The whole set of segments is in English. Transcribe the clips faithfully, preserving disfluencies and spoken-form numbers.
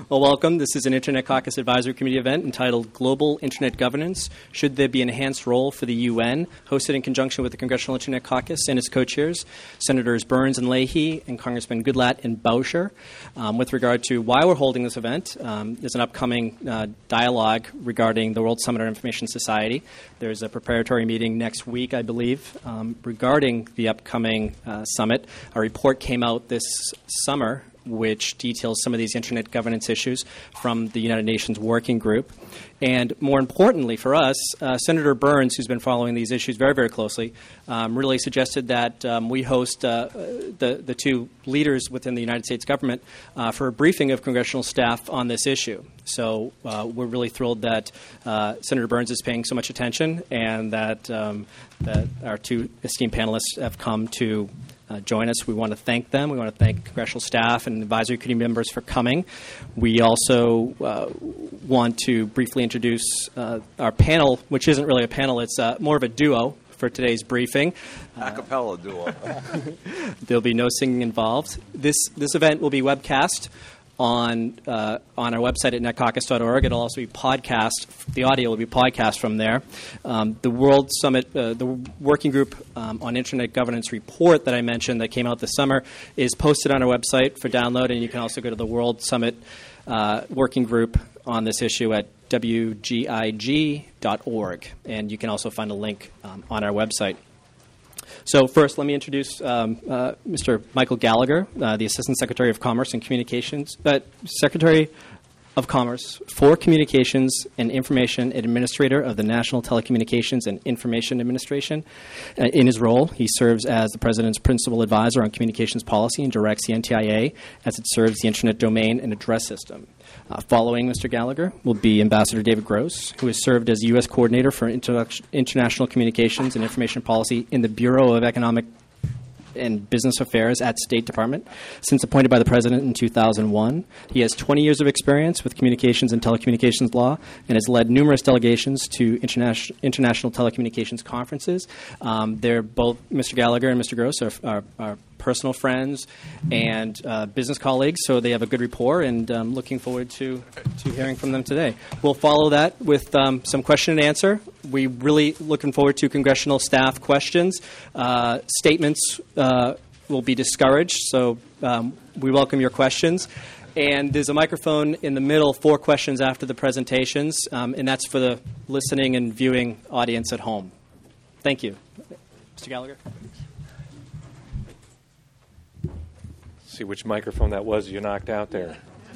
Well, welcome. This is an Internet Caucus Advisory Committee event entitled Global Internet Governance. Should there be an enhanced role for the U N? Hosted in conjunction with the Congressional Internet Caucus and its co-chairs, Senators Burns and Leahy and Congressman Goodlatte and Bowsher. Um, with regard to why we're holding this event, um, there's an upcoming uh, dialogue regarding the World Summit on Information Society. There's a preparatory meeting next week, I believe, um, regarding the upcoming uh, summit. A report came out this summer which details some of these internet governance issues from the United Nations Working Group. And more importantly for us, uh, Senator Burns, who's been following these issues very, very closely, um, really suggested that um, we host uh, the, the two leaders within the United States government uh, for a briefing of congressional staff on this issue. So uh, we're really thrilled that uh, Senator Burns is paying so much attention and that, um, that our two esteemed panelists have come to Uh, join us. We want to thank them. We want to thank congressional staff and advisory committee members for coming. We also uh, want to briefly introduce uh, our panel, which isn't really a panel. It's uh, more of a duo for today's briefing. A cappella duo. There'll be no singing involved. This this event will be webcast on uh, on our website at net caucus dot org. It'll also be podcast. The audio will be podcast from there. Um, the World Summit, uh, the working group um, on Internet Governance report that I mentioned that came out this summer is posted on our website for download, and you can also go to the World Summit uh, working group on this issue at w g i g dot org, and you can also find a link um, on our website. So first, let me introduce um, uh, Mister Michael Gallagher, uh, the Assistant Secretary of Commerce and Communications, uh, Secretary of Commerce for Communications and Information Administrator of the National Telecommunications and Information Administration. Uh, in his role, he serves as the President's Principal Advisor on Communications Policy and directs the N T I A as it serves the Internet Domain and Address System. Uh, following Mister Gallagher will be Ambassador David Gross, who has served as U S Coordinator for Inter- International Communications and Information Policy in the Bureau of Economic and Business Affairs at State Department. Since appointed by the President in two thousand one, he has twenty years of experience with communications and telecommunications law and has led numerous delegations to international, international telecommunications conferences. Um, they're both, Mister Gallagher and Mister Gross, are, are, are personal friends and uh, business colleagues, so they have a good rapport, and um, looking forward to, to hearing from them today. We'll follow that with um, some question and answer. We really looking forward to congressional staff questions. Uh, statements uh, will be discouraged, so um, we welcome your questions. And there's a microphone in the middle for questions after the presentations, um, and that's for the listening and viewing audience at home. Thank you. Mister Gallagher? See which microphone that was you knocked out there.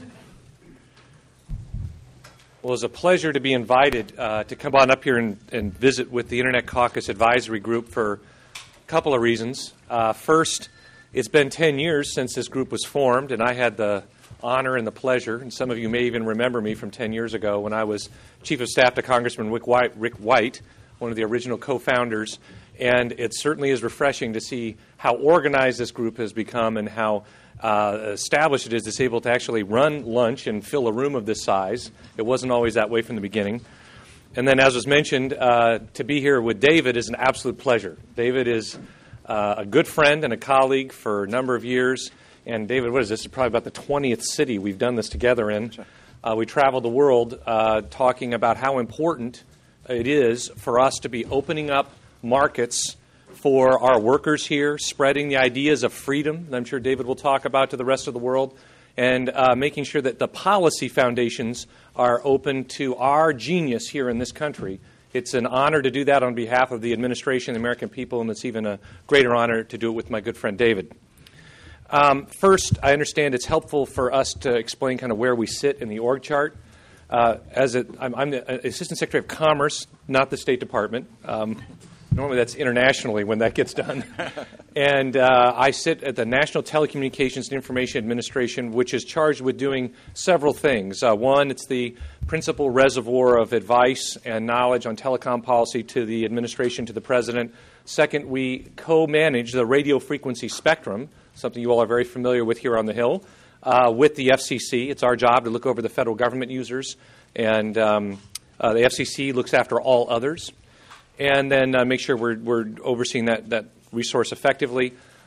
Well, it's a pleasure to be invited uh, to come on up here and, and visit with the Internet Caucus Advisory Group for a couple of reasons. Uh, first, it's been ten years since this group was formed, and I had the honor and the pleasure, and some of you may even remember me from ten years ago when I was Chief of Staff to Congressman Rick White, Rick White, one of the original co-founders, and it certainly is refreshing to see how organized this group has become and how Uh, established it is it's able to actually run lunch and fill a room of this size. It wasn't always that way from the beginning. And then, as was mentioned, uh, to be here with David is an absolute pleasure. David is uh, a good friend and a colleague for a number of years. And David, what is this? This is probably about the twentieth city we've done this together in. Uh, we traveled the world uh, talking about how important it is for us to be opening up markets for our workers here, spreading the ideas of freedom that I'm sure David will talk about to the rest of the world, and uh, making sure that the policy foundations are open to our genius here in this country. It's an honor to do that on behalf of the administration, the American people, and it's even a greater honor to do it with my good friend David. Um, first, I understand it's helpful for us to explain kind of where we sit in the org chart. Uh, as a, I'm, I'm the Assistant Secretary of Commerce, not the State Department. Um, Normally that's internationally when that gets done. And uh, I sit at the National Telecommunications and Information Administration, which is charged with doing several things. Uh, one, it's the principal reservoir of advice and knowledge on telecom policy to the administration, to the President. Second, we co-manage the radio frequency spectrum, something you all are very familiar with here on the Hill, uh, with the F C C. It's our job to look over the federal government users, and um, uh, the F C C looks after all others. And then uh, make sure we're, we're overseeing that, that resource effectively.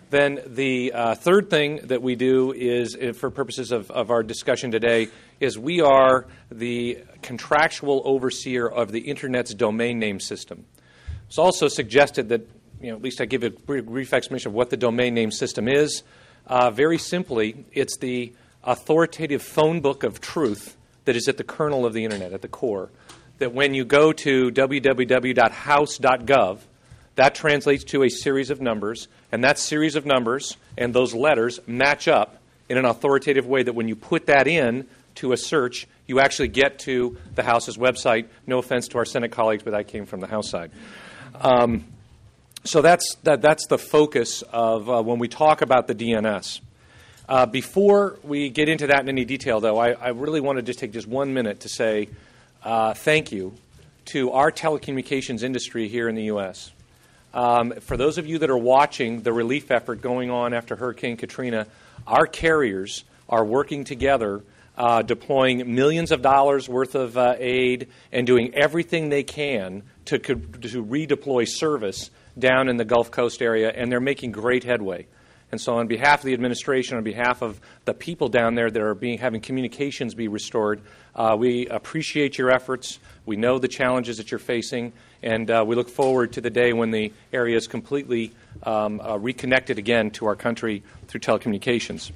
Then the uh, third thing that we do is, uh, for purposes of, of our discussion today, is we are the contractual overseer of the Internet's domain name system. It's also suggested that, you know, at least I give a brief explanation of what the domain name system is. Uh, very simply, it's the authoritative phone book of truth that is at the kernel of the Internet, at the core. That when you go to w w w dot house dot gov, that translates to a series of numbers, and that series of numbers and those letters match up in an authoritative way that when you put that in to a search, you actually get to the House's website. No offense to our Senate colleagues, but I came from the House side. Um, so that's, that, that's the focus of uh, when we talk about the D N S. Uh, before we get into that in any detail, though, I, I really want to just take just one minute to say uh, thank you to our telecommunications industry here in the U S Um, for those of you that are watching the relief effort going on after Hurricane Katrina, our carriers are working together, uh, deploying millions of dollars worth of uh, aid and doing everything they can to, to redeploy service down in the Gulf Coast area, and they're making great headway. And so on behalf of the administration, on behalf of the people down there that are being, having communications be restored, uh, we appreciate your efforts. We know the challenges that you're facing, and uh, we look forward to the day when the area is completely um, uh, reconnected again to our country through telecommunications.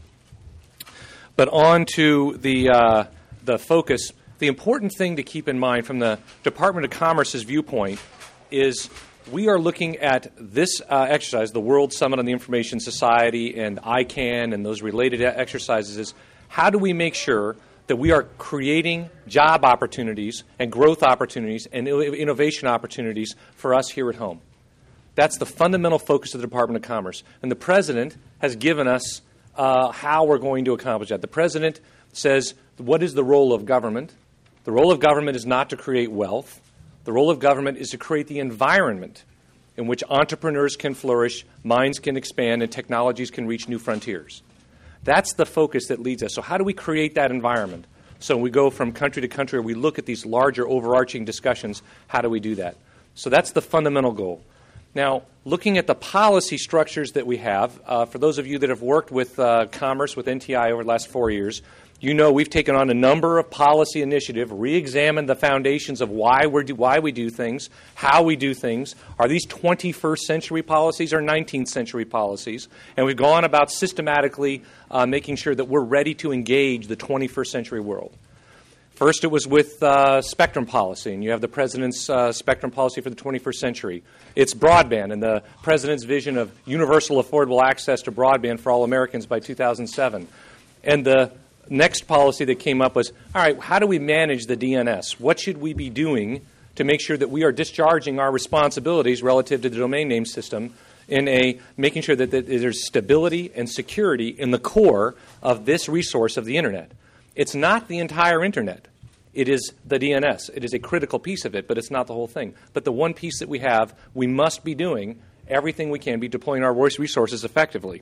But on to the, uh, the focus. The important thing to keep in mind from the Department of Commerce's viewpoint is we are looking at this uh, exercise, the World Summit on the Information Society and I CANN and those related exercises, is how do we make sure that we are creating job opportunities and growth opportunities and innovation opportunities for us here at home. That's the fundamental focus of the Department of Commerce. And the President has given us uh, how we're going to accomplish that. The President says, what is the role of government? The role of government is not to create wealth. The role of government is to create the environment in which entrepreneurs can flourish, minds can expand, and technologies can reach new frontiers. That's the focus that leads us. So how do we create that environment? So we go from country to country, we look at these larger overarching discussions. How do we do that? So that's the fundamental goal. Now, looking at the policy structures that we have, uh, for those of you that have worked with uh, commerce, with N T I over the last four years, you know we've taken on a number of policy initiatives, re-examined the foundations of why, we're do, why we do things, how we do things. Are these twenty-first century policies or nineteenth century policies? And we've gone about systematically uh, making sure that we're ready to engage the twenty-first century world. First, it was with uh, spectrum policy, and you have the President's uh, spectrum policy for the twenty-first century. It's broadband, and the President's vision of universal affordable access to broadband for all Americans by two thousand seven. And the next policy that came up was, all right, how do we manage the D N S? What should we be doing to make sure that we are discharging our responsibilities relative to the domain name system in a making sure that, that there's stability and security in the core of this resource of the Internet? It's not the entire Internet. It is the D N S. It is a critical piece of it, but it's not the whole thing. But the one piece that we have, we must be doing everything we can, be deploying our voice resources effectively.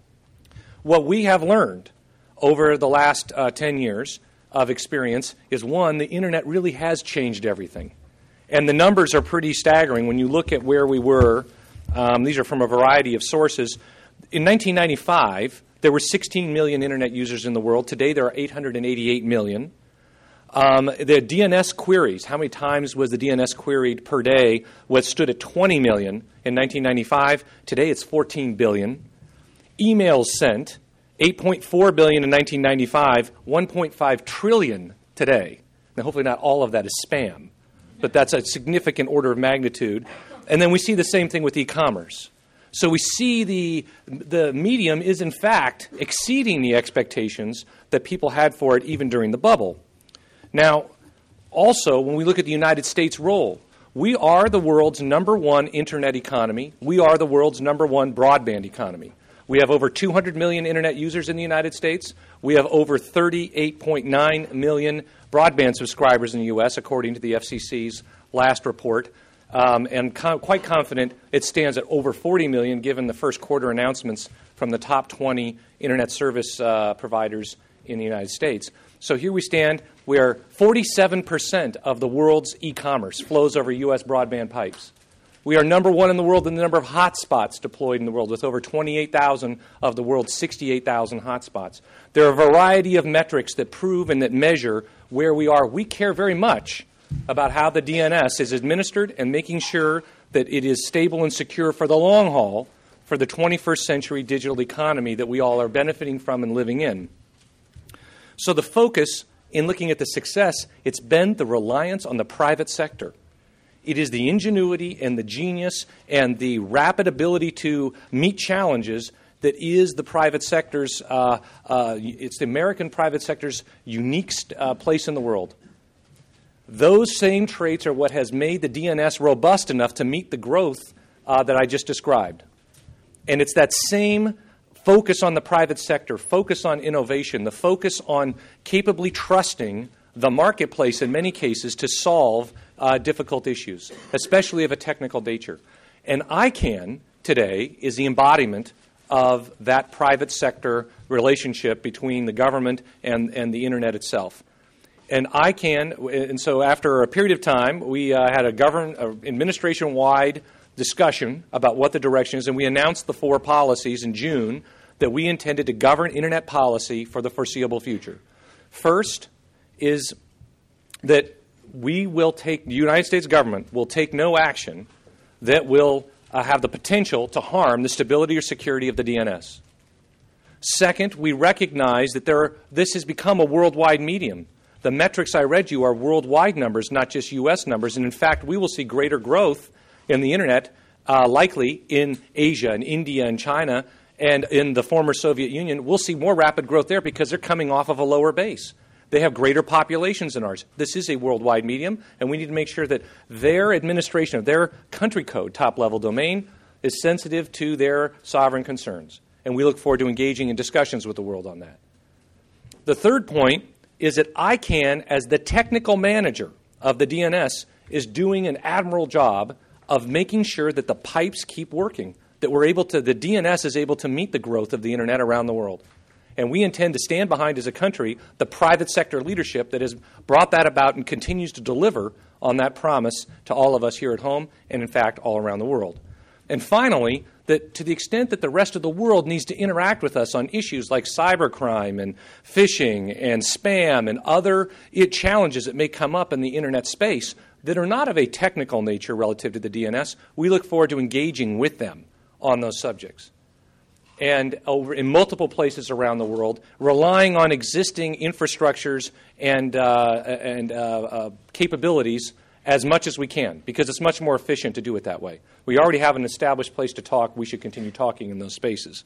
What we have learned over the last uh, ten years of experience is, one, the Internet really has changed everything. And the numbers are pretty staggering when you look at where we were. Um, these are from a variety of sources. In nineteen ninety-five, there were sixteen million Internet users in the world. Today, there are eight hundred eighty-eight million. Um, the D N S queries, how many times was the D N S queried per day, was stood at twenty million in nineteen ninety-five. Today, it's fourteen billion. Emails sent, eight point four billion in nineteen ninety-five, one point five trillion today. Now, hopefully not all of that is spam, but that's a significant order of magnitude. And then we see the same thing with e-commerce. So we see the, the medium is, in fact, exceeding the expectations that people had for it even during the bubble. Now, also, when we look at the United States' role, we are the world's number one Internet economy. We are the world's number one broadband economy. We have over two hundred million Internet users in the United States. We have over thirty-eight point nine million broadband subscribers in the U S, according to the F C C's last report. Um, and com- quite confident it stands at over forty million, given the first quarter announcements from the top twenty Internet service uh, providers in the United States. So here we stand. We are forty-seven percent of the world's e-commerce flows over U S broadband pipes. We are number one in the world in the number of hotspots deployed in the world, with over twenty-eight thousand of the world's sixty-eight thousand hotspots. There are a variety of metrics that prove and that measure where we are. We care very much about how the D N S is administered and making sure that it is stable and secure for the long haul for the twenty-first century digital economy that we all are benefiting from and living in. So the focus in looking at the success, it's been the reliance on the private sector. It is the ingenuity and the genius and the rapid ability to meet challenges that is the private sector's, uh, uh, it's the American private sector's unique uh, place in the world. Those same traits are what has made the D N S robust enough to meet the growth uh, that I just described. And it's that same focus on the private sector, focus on innovation, the focus on capably trusting the marketplace in many cases to solve uh, difficult issues, especially of a technical nature. And ICANN today is the embodiment of that private sector relationship between the government and, and the Internet itself. And ICANN, and so after a period of time, we uh, had a government, uh, administration-wide discussion about what the direction is, and we announced the four policies in June that we intended to govern Internet policy for the foreseeable future. First is that we will take, the United States government will take no action that will uh, have the potential to harm the stability or security of the D N S. Second, we recognize that there are, this has become a worldwide medium. The metrics I read you are worldwide numbers, not just U S numbers, and in fact, we will see greater growth in the Internet uh, likely in Asia and India and China and in the former Soviet Union. We'll see more rapid growth there because they're coming off of a lower base. They have greater populations than ours. This is a worldwide medium, and we need to make sure that their administration of their country code top-level domain is sensitive to their sovereign concerns. And we look forward to engaging in discussions with the world on that. The third point is that ICANN, as the technical manager of the D N S, is doing an admirable job of making sure that the pipes keep working, that we're able to, the D N S is able to meet the growth of the Internet around the world. And we intend to stand behind, as a country, the private sector leadership that has brought that about and continues to deliver on that promise to all of us here at home and, in fact, all around the world. And finally, that to the extent that the rest of the world needs to interact with us on issues like cybercrime and phishing and spam and other challenges that may come up in the Internet space that are not of a technical nature relative to the D N S, we look forward to engaging with them on those subjects. And over in multiple places around the world, relying on existing infrastructures and, uh, and uh, uh, capabilities as much as we can, because it's much more efficient to do it that way. We already have an established place to talk. We should continue talking in those spaces.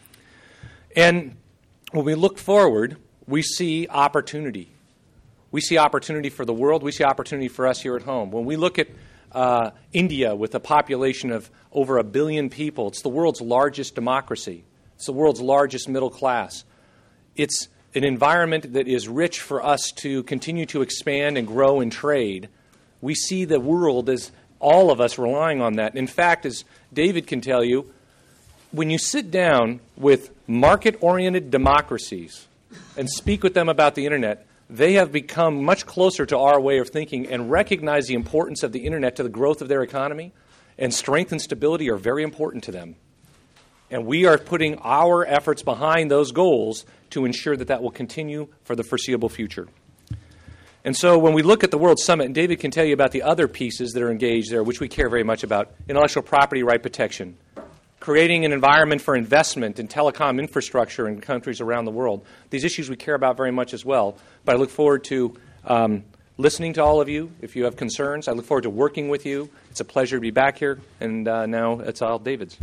And when we look forward, we see opportunity. We see opportunity for the world. We see opportunity for us here at home. When we look at uh, India with a population of over a billion people, it's the world's largest democracy. It's the world's largest middle class. It's an environment that is rich for us to continue to expand and grow and trade. We see the world as all of us relying on that. In fact, as David can tell you, when you sit down with market-oriented democracies and speak with them about the Internet, they have become much closer to our way of thinking and recognize the importance of the Internet to the growth of their economy, and strength and stability are very important to them. And we are putting our efforts behind those goals to ensure that that will continue for the foreseeable future. And so when we look at the World Summit, and David can tell you about the other pieces that are engaged there, which we care very much about, intellectual property right protection, creating an environment for investment in telecom infrastructure in countries around the world. These issues we care about very much as well. But I look forward to um, listening to all of you. If you have concerns, I look forward to working with you. It's a pleasure to be back here. And uh, now it's all David's.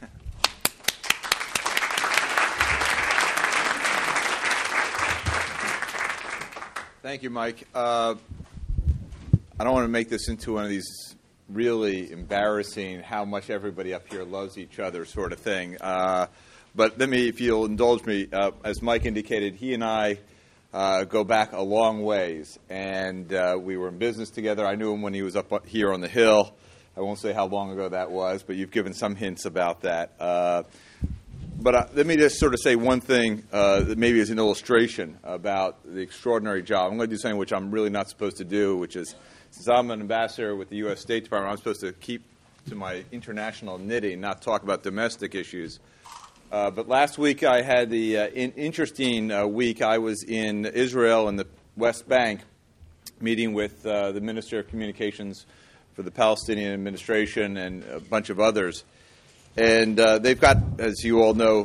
Thank you, Mike. Uh, I don't want to make this into one of these really embarrassing how much everybody up here loves each other sort of thing. Uh, but let me, if you'll indulge me, uh, as Mike indicated, he and I uh, go back a long ways. And uh, we were in business together. I knew him when he was up here on the Hill. I won't say how long ago that was, but you've given some hints about that. Uh, But uh, let me just sort of say one thing uh, that maybe is an illustration about the extraordinary job. I'm going to do something which I'm really not supposed to do, which is, since I'm an ambassador with the U S State Department, I'm supposed to keep to my international knitting, not talk about domestic issues. Uh, but last week I had the uh, in- interesting uh, week. I was in Israel and the West Bank meeting with uh, the Minister of Communications for the Palestinian administration and a bunch of others. And uh, they've got, as you all know,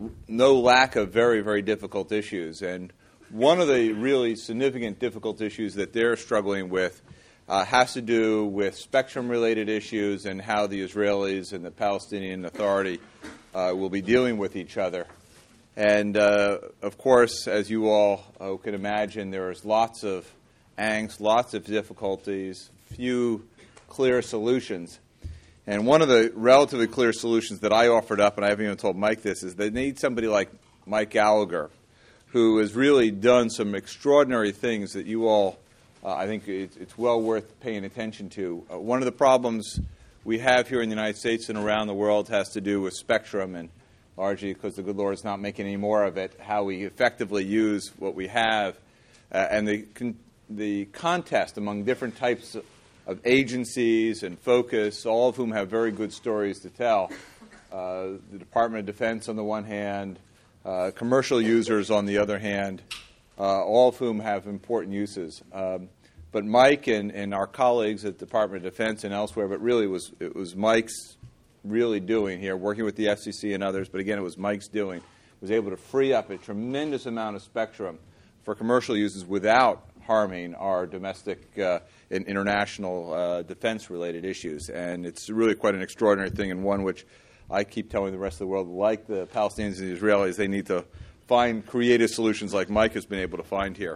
no lack of very, very difficult issues. And one of the really significant difficult issues that they're struggling with uh, has to do with spectrum-related issues and how the Israelis and the Palestinian Authority uh, will be dealing with each other. And, uh, of course, as you all uh, can imagine, there is lots of angst, lots of difficulties, few clear solutions. And one of the relatively clear solutions that I offered up, and I haven't even told Mike this, is they need somebody like Mike Gallagher, who has really done some extraordinary things that you all, uh, I think it's, it's well worth paying attention to. Uh, one of the problems we have here in the United States and around the world has to do with spectrum, and largely because the good Lord is not making any more of it, how we effectively use what we have, uh, and the con- the contest among different types of, of agencies and focus, all of whom have very good stories to tell. Uh, the Department of Defense on the one hand, uh, commercial users on the other hand, uh, all of whom have important uses. Um, but Mike and, and our colleagues at the Department of Defense and elsewhere, but really it was, it was Mike's really doing here, working with the F C C and others, but again it was Mike's doing, was able to free up a tremendous amount of spectrum for commercial uses without harming our domestic uh, and international uh, defense-related issues. And it's really quite an extraordinary thing, and one which I keep telling the rest of the world, like the Palestinians and the Israelis, they need to find creative solutions like Mike has been able to find here.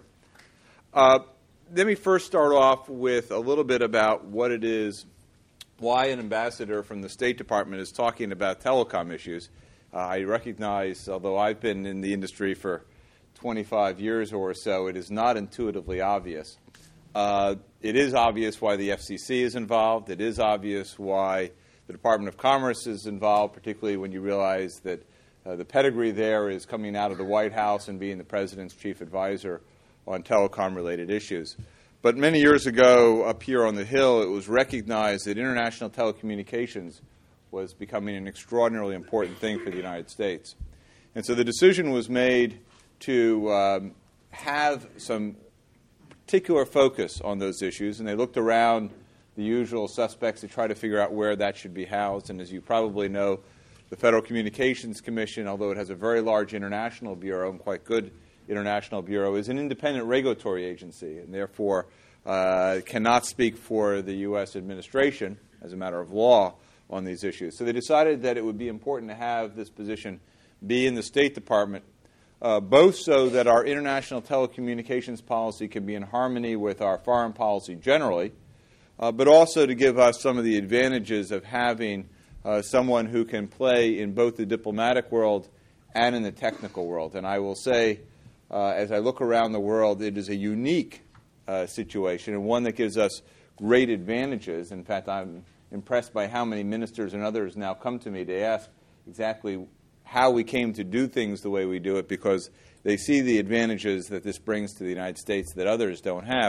Uh, let me first start off with a little bit about what it is, why an ambassador from the State Department is talking about telecom issues. Uh, I recognize, although I've been in the industry for twenty-five years or so, it is not intuitively obvious. Uh, it is obvious why the F C C is involved. It is obvious why the Department of Commerce is involved, particularly when you realize that uh, the pedigree there is coming out of the White House and being the President's chief advisor on telecom-related issues. But many years ago, up here on the Hill, it was recognized that international telecommunications was becoming an extraordinarily important thing for the United States. And so the decision was made to um, have some particular focus on those issues, and they looked around the usual suspects to try to figure out where that should be housed. And as you probably know, the Federal Communications Commission, although it has a very large international bureau and quite good international bureau, is an independent regulatory agency, and therefore uh, cannot speak for the U S administration as a matter of law on these issues. So they decided that it would be important to have this position be in the State Department, Uh, both so that our international telecommunications policy can be in harmony with our foreign policy generally, uh, but also to give us some of the advantages of having uh, someone who can play in both the diplomatic world and in the technical world. And I will say, uh, as I look around the world, it is a unique uh, situation and one that gives us great advantages. In fact, I'm impressed by how many ministers and others now come to me to ask exactly how we came to do things the way we do it, because they see the advantages that this brings to the United States that others don't have.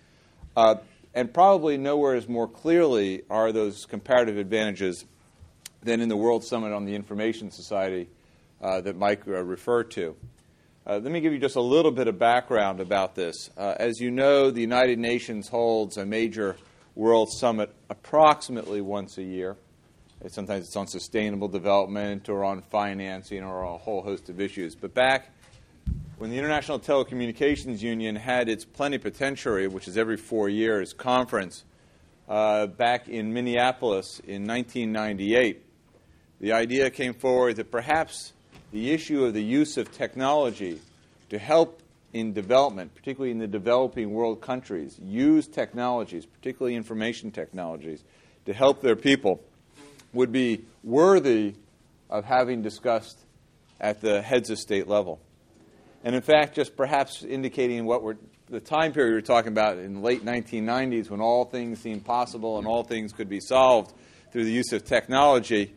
Uh, and probably nowhere as more clearly are those comparative advantages than in the World Summit on the Information Society uh, that Mike uh, referred to. Uh, let me give you just a little bit of background about this. Uh, as you know, the United Nations holds a major World Summit approximately once a year. Sometimes it's on sustainable development or on financing or a whole host of issues. But back when the International Telecommunications Union had its plenipotentiary, which is every four years, conference uh, back in Minneapolis in nineteen ninety-eight, the idea came forward that perhaps the issue of the use of technology to help in development, particularly in the developing world countries, use technologies, particularly information technologies, to help their people, would be worthy of having discussed at the heads of state level. And in fact, just perhaps indicating what we're, the time period we're talking about in the late nineteen nineties when all things seemed possible and all things could be solved through the use of technology,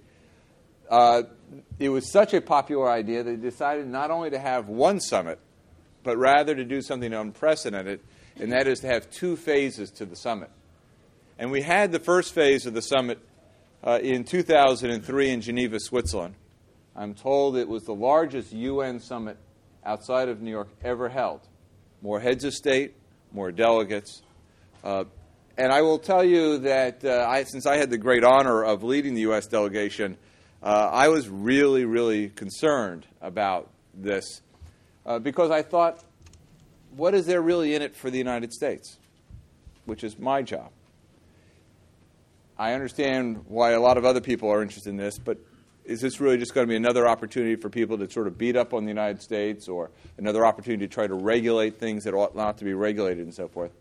uh, it was such a popular idea that they decided not only to have one summit, but rather to do something unprecedented, and that is to have two phases to the summit. And we had the first phase of the summit uh, in two thousand three in Geneva, Switzerland. I'm told it was the largest U N summit outside of New York ever held. More heads of state, more delegates. Uh, and I will tell you that uh, I, since I had the great honor of leading the U S delegation, uh, I was really, really concerned about this uh, because I thought, what is there really in it for the United States, which is my job? I understand why a lot of other people are interested in this, but is this really just going to be another opportunity for people to sort of beat up on the United States, or another opportunity to try to regulate things that ought not to be regulated and so forth?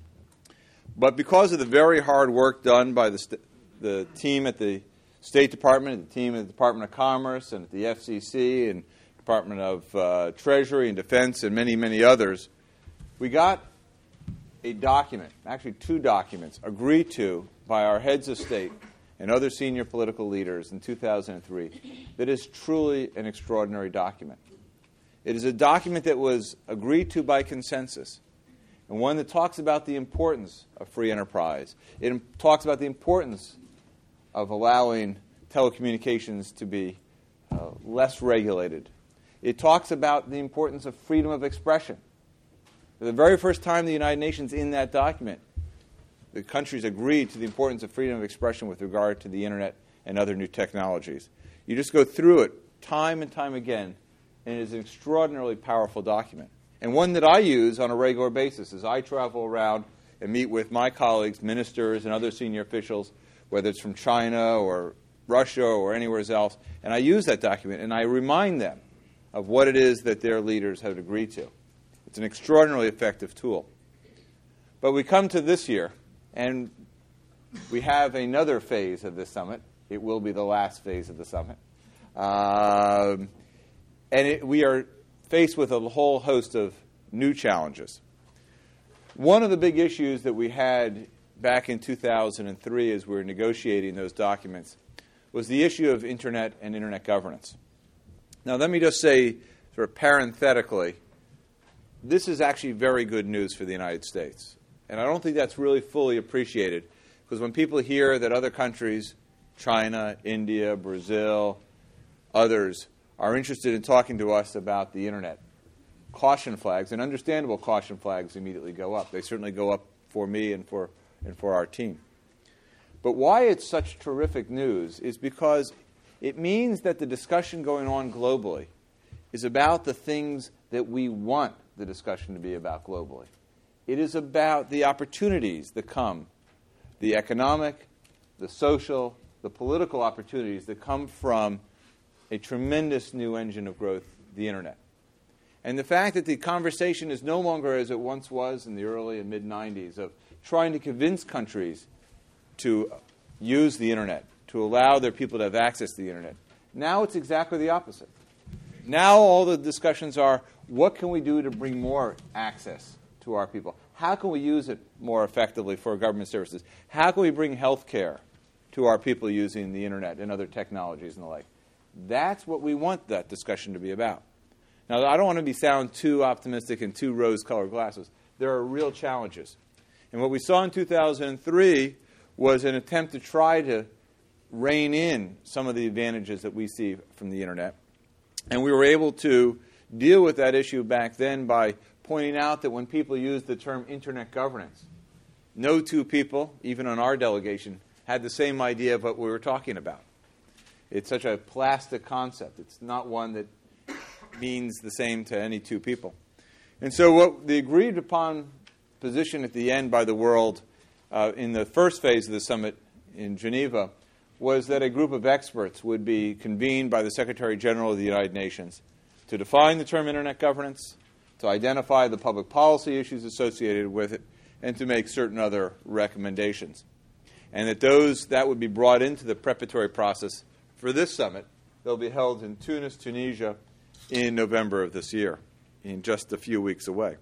But because of the very hard work done by the, st- the team at the State Department, the team at the Department of Commerce, and at the F C C, and Department of uh, Treasury and Defense, and many, many others, we got a document, actually two documents, agreed to by our heads of state and other senior political leaders in two thousand three, that is truly an extraordinary document. It is a document that was agreed to by consensus, and one that talks about the importance of free enterprise. It talks about the importance of allowing telecommunications to be uh, less regulated. It talks about the importance of freedom of expression. For the very first time in the United Nations, in that document, the countries agreed to the importance of freedom of expression with regard to the Internet and other new technologies. You just go through it time and time again, and it is an extraordinarily powerful document, and one that I use on a regular basis as I travel around and meet with my colleagues, ministers, and other senior officials, whether it's from China or Russia or anywhere else, and I use that document, and I remind them of what it is that their leaders have agreed to. It's an extraordinarily effective tool. But we come to this year, and we have another phase of this summit. It will be the last phase of the summit. Um, and it, we are faced with a whole host of new challenges. One of the big issues that we had back in two thousand three as we were negotiating those documents was the issue of Internet and Internet governance. Now, let me just say, sort of parenthetically, this is actually very good news for the United States. And I don't think that's really fully appreciated, because when people hear that other countries, China, India, Brazil, others, are interested in talking to us about the Internet, caution flags, and understandable caution flags, immediately go up. They certainly go up for me and for, and for our team. But why it's such terrific news is because it means that the discussion going on globally is about the things that we want the discussion to be about globally. It is about the opportunities that come, the economic, the social, the political opportunities that come from a tremendous new engine of growth, the Internet. And the fact that the conversation is no longer as it once was in the early and mid nineties of trying to convince countries to use the Internet, to allow their people to have access to the Internet. Now it's exactly the opposite. Now all the discussions are, what can we do to bring more access to our people? How can we use it more effectively for government services? How can we bring health care to our people using the Internet and other technologies and the like? That's what we want that discussion to be about. Now, I don't want to be sound too optimistic and too rose-colored glasses. There are real challenges. And what we saw in two thousand three was an attempt to try to rein in some of the advantages that we see from the Internet. And we were able to deal with that issue back then by pointing out that when people use the term Internet governance, no two people, even on our delegation, had the same idea of what we were talking about. It's such a plastic concept. It's not one that means the same to any two people. And so what the agreed upon position at the end by the world uh, in the first phase of the summit in Geneva was that a group of experts would be convened by the Secretary General of the United Nations to define the term Internet governance, to identify the public policy issues associated with it, and to make certain other recommendations. And that those that would be brought into the preparatory process for this summit. They'll be held in Tunis, Tunisia, in November of this year, in just a few weeks away.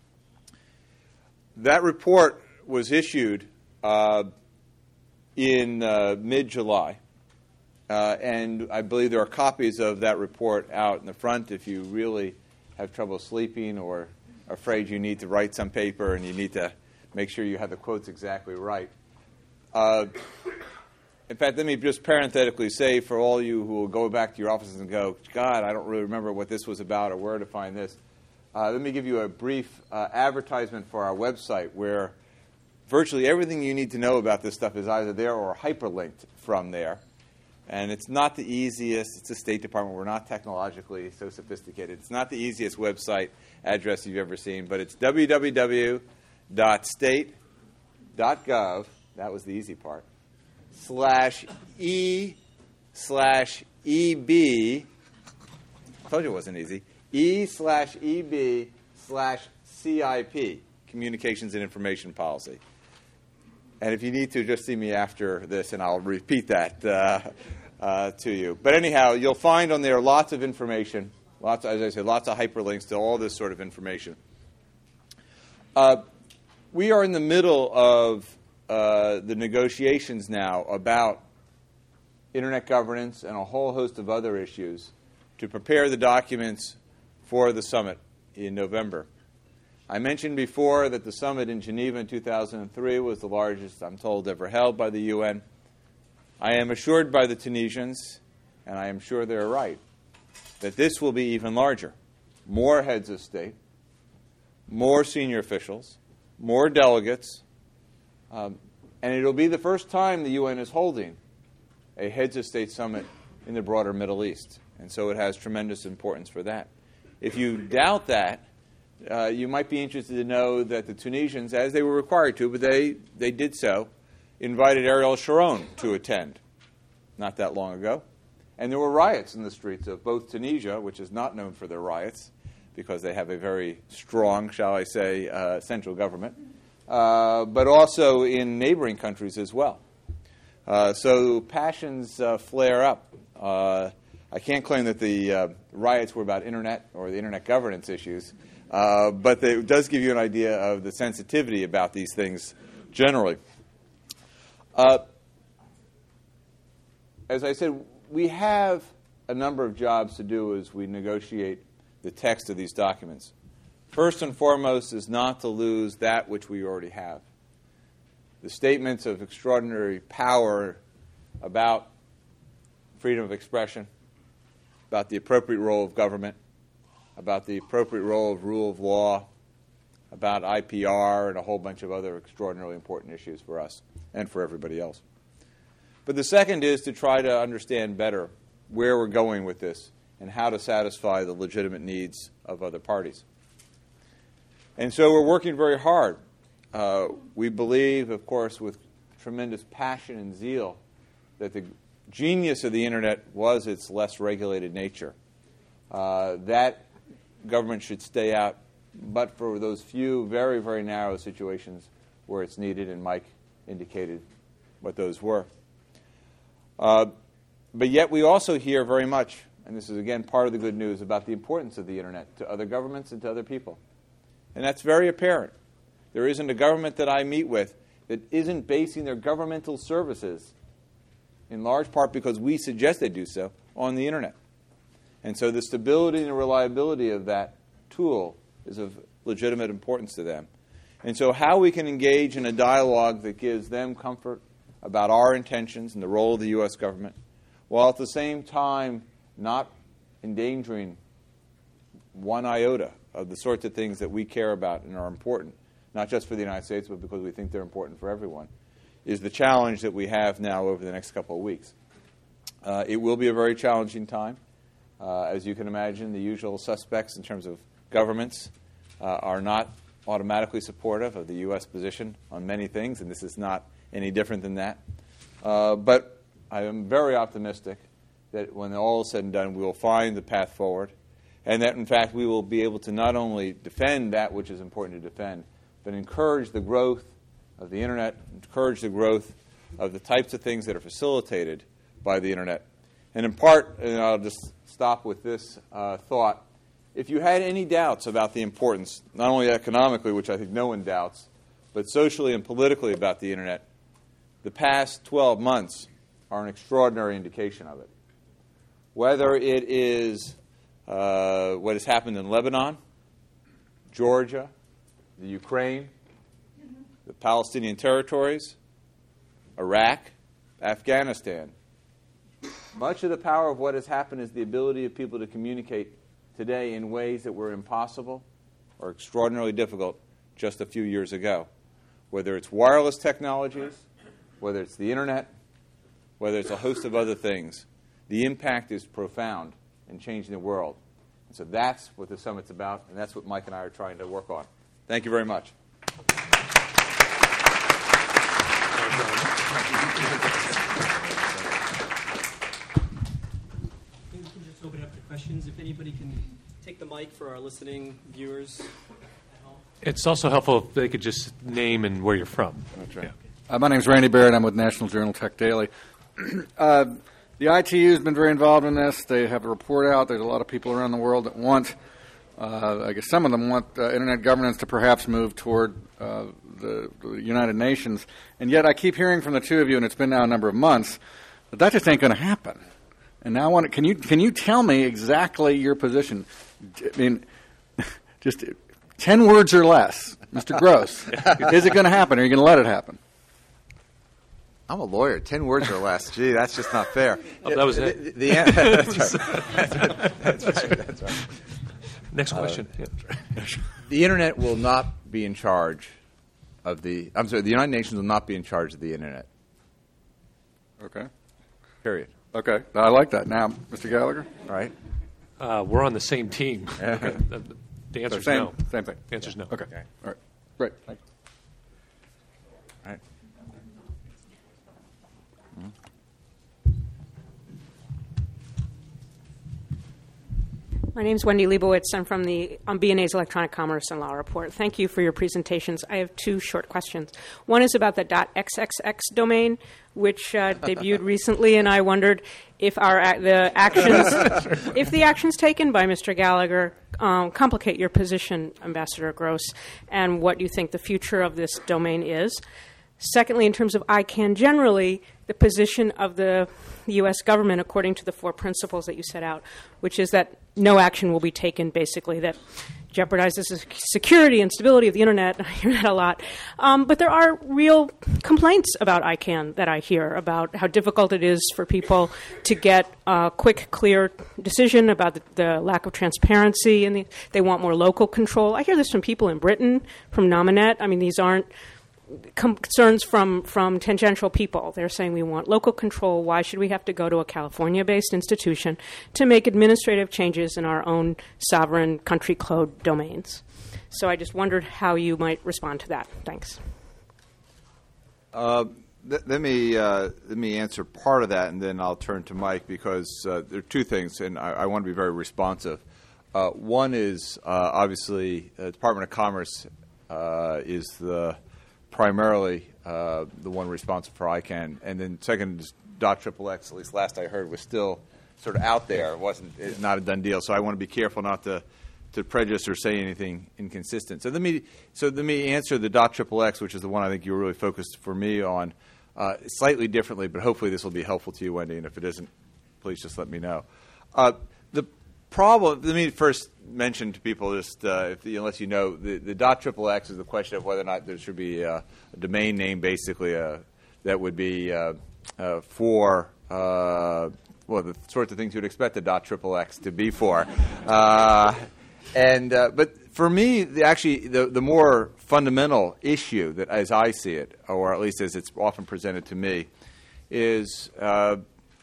That report was issued uh, in uh, mid-July, uh, and I believe there are copies of that report out in the front if you really have trouble sleeping or are afraid you need to write some paper and you need to make sure you have the quotes exactly right. Uh, in fact, let me just parenthetically say for all you who will go back to your offices and go, God, I don't really remember what this was about or where to find this. Uh, let me give you a brief uh, advertisement for our website where virtually everything you need to know about this stuff is either there or hyperlinked from there. And it's not the easiest. It's the State Department. We're not technologically so sophisticated. It's not the easiest website address you've ever seen, but it's w w w dot state dot gov. That was the easy part. Slash E slash E B. I told you it wasn't easy. E slash E B slash C I P, Communications and Information Policy. And if you need to, just see me after this, and I'll repeat that uh, uh, to you. But anyhow, you'll find on there lots of information, lots, as I said, lots of hyperlinks to all this sort of information. Uh, we are in the middle of uh, the negotiations now about Internet governance and a whole host of other issues to prepare the documents for the summit in November. I mentioned before that the summit in Geneva in two thousand three was the largest, I'm told, ever held by the U N. I am assured by the Tunisians, and I am sure they're right, that this will be even larger. More heads of state, more senior officials, more delegates, um, and it'll be the first time the U N is holding a heads of state summit in the broader Middle East, and so it has tremendous importance for that. If you doubt that, Uh, you might be interested to know that the Tunisians, as they were required to, but they, they did so, invited Ariel Sharon to attend not that long ago. And there were riots in the streets of both Tunisia, which is not known for their riots, because they have a very strong, shall I say, uh, central government, uh, but also in neighboring countries as well. Uh, so passions uh, flare up. Uh, I can't claim that the uh, riots were about Internet or the Internet governance issues, Uh, but they, it does give you an idea of the sensitivity about these things generally. Uh, as I said, we have a number of jobs to do as we negotiate the text of these documents. First and foremost is not to lose that which we already have. The statements of extraordinary power about freedom of expression, about the appropriate role of government, about the appropriate role of rule of law, about I P R, and a whole bunch of other extraordinarily important issues for us and for everybody else. But the second is to try to understand better where we're going with this and how to satisfy the legitimate needs of other parties. And so we're working very hard. Uh, we believe, of course, with tremendous passion and zeal, that the genius of the Internet was its less regulated nature. Uh, that government should stay out, but for those few very, very narrow situations where it's needed, and Mike indicated what those were. Uh, but yet we also hear very much, and this is again part of the good news, about the importance of the Internet to other governments and to other people. And that's very apparent. There isn't a government that I meet with that isn't basing their governmental services, in large part because we suggest they do so, on the Internet. And so the stability and the reliability of that tool is of legitimate importance to them. And so how we can engage in a dialogue that gives them comfort about our intentions and the role of the U S government, while at the same time not endangering one iota of the sorts of things that we care about and are important, not just for the United States, but because we think they're important for everyone, is the challenge that we have now over the next couple of weeks. Uh, it will be a very challenging time. Uh, as you can imagine, the usual suspects in terms of governments uh, are not automatically supportive of the U S position on many things, and this is not any different than that. Uh, but I am very optimistic that when all is said and done, we will find the path forward, and that, in fact, we will be able to not only defend that which is important to defend, but encourage the growth of the Internet, encourage the growth of the types of things that are facilitated by the Internet. And in part, and I'll just stop with this uh, thought, if you had any doubts about the importance, not only economically, which I think no one doubts, but socially and politically about the Internet, the past twelve months are an extraordinary indication of it. Whether it is uh, what has happened in Lebanon, Georgia, the Ukraine, the Palestinian territories, Iraq, Afghanistan. Much of the power of what has happened is the ability of people to communicate today in ways that were impossible or extraordinarily difficult just a few years ago. Whether it's wireless technologies, whether it's the internet, whether it's a host of other things, the impact is profound in changing the world. And so that's what the summit's about, and that's what Mike and I are trying to work on. Thank you very much. We can just open it up to questions. If anybody can take the mic for our listening viewers at home. It's also helpful if they could just name and where you're from. That's right. Uh, my name is Randy Barrett. I'm with National Journal Tech Daily. uh, the I T U has been very involved in this. They have a report out. There's a lot of people around the world that want, uh, I guess some of them want uh, Internet governance to perhaps move toward uh, the, the United Nations. And yet I keep hearing from the two of you, and it's been now a number of months, that that just ain't going to happen. And now I want to, can you, can you tell me exactly your position? I mean, just ten words or less, Mister Gross. Is it going to happen, or are you going to let it happen? I'm a lawyer. Ten words or less. Gee, that's just not fair. Oh, that was it. The, the, the, that's, right. That's, right. That's right. That's right. Next question. Uh, yeah. The Internet will not be in charge of the. I'm sorry. The United Nations will not be in charge of the Internet. Okay. Period. Okay. I like that. Now, Mister Gallagher? All right. Uh, we're on the same team. Okay. The, the answer is So same, no. Same thing. The answer is no. Okay. Okay. All right. Great. Thank you. All right. My name is Wendy Leibowitz. I'm from the um, B N A's Electronic Commerce and Law Report. Thank you for your presentations. I have two short questions. One is about the .xxx domain, which uh, debuted recently, and I wondered if our ac- the actions, if the actions taken by Mister Gallagher um, complicate your position, Ambassador Gross, and what you think the future of this domain is. Secondly, in terms of I CANN generally, the position of the U S government according to the four principles that you set out, which is that no action will be taken, basically, that jeopardizes the security and stability of the Internet. I hear that a lot. Um, but there are real complaints about I CANN that I hear about how difficult it is for people to get a quick, clear decision about the, the lack of transparency, and the, they want more local control. I hear this from people in Britain, from Nominet. I mean, these aren't concerns from, from tangential people. They're saying we want local control. Why should we have to go to a California-based institution to make administrative changes in our own sovereign country code domains? So I just wondered how you might respond to that. Thanks. Uh, th- let me uh, let me answer part of that, and then I'll turn to Mike, because uh, there are two things, and I, I want to be very responsive. Uh, one is uh, obviously the Department of Commerce uh, is the primarily uh, the one responsible for I CANN, and then second is .xxx, at least last I heard, was still sort of out there. It wasn't it's not a done deal, so I want to be careful not to, to prejudice or say anything inconsistent. So let me so let me answer the .xxx, which is the one I think you were really focused for me on, uh, slightly differently, but hopefully this will be helpful to you, Wendy, and if it isn't, please just let me know. Uh, the problem, let me first mention to people, just uh, if, unless you know, the, the .xxx is the question of whether or not there should be uh, a domain name, basically, uh, that would be uh, uh, for, uh, well, the sorts of things you'd expect the .xxx to be for. Uh, and uh, but for me, the, actually, the, the more fundamental issue that, as I see it, or at least as it's often presented to me, is uh,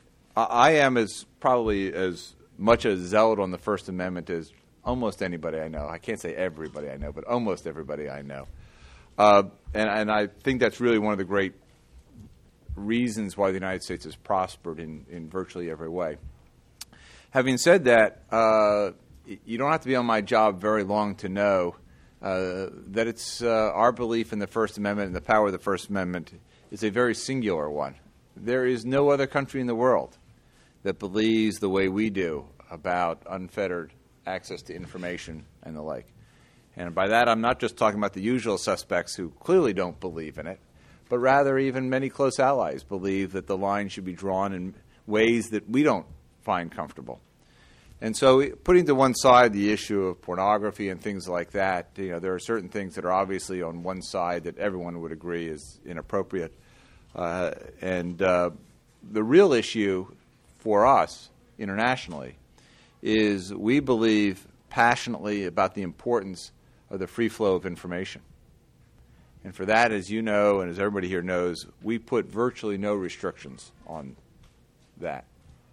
I am as probably as much a zealot on the First Amendment as almost anybody I know. I can't say everybody I know, but almost everybody I know. Uh, and, and I think that's really one of the great reasons why the United States has prospered in, in virtually every way. Having said that, uh, you don't have to be on my job very long to know uh, that it's uh, our belief in the First Amendment and the power of the First Amendment is a very singular one. There is no other country in the world that believes the way we do about unfettered access to information and the like. And by that, I'm not just talking about the usual suspects who clearly don't believe in it, but rather even many close allies believe that the line should be drawn in ways that we don't find comfortable. And so putting to one side the issue of pornography and things like that, you know, there are certain things that are obviously on one side that everyone would agree is inappropriate. Uh, and uh, the real issue for us internationally is we believe passionately about the importance of the free flow of information. And for that, as you know, and as everybody here knows, we put virtually no restrictions on that.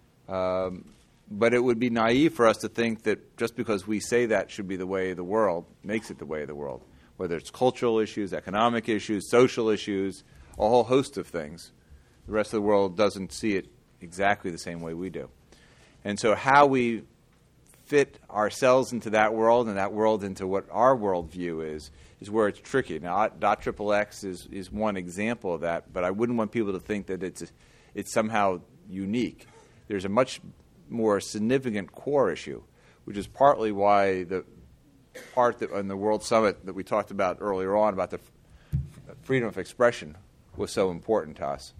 Um, but it would be naive for us to think that just because we say that should be the way of the world, makes it the way of the world, whether it's cultural issues, economic issues, social issues, a whole host of things. The rest of the world doesn't see it exactly the same way we do. And so how we fit ourselves into that world and that world into what our worldview is, is where it's tricky. Now, dot triple X is, is one example of that, but I wouldn't want people to think that it's, it's somehow unique. There's a much more significant core issue, which is partly why the part that on the World Summit that we talked about earlier on about the f- freedom of expression was so important to us.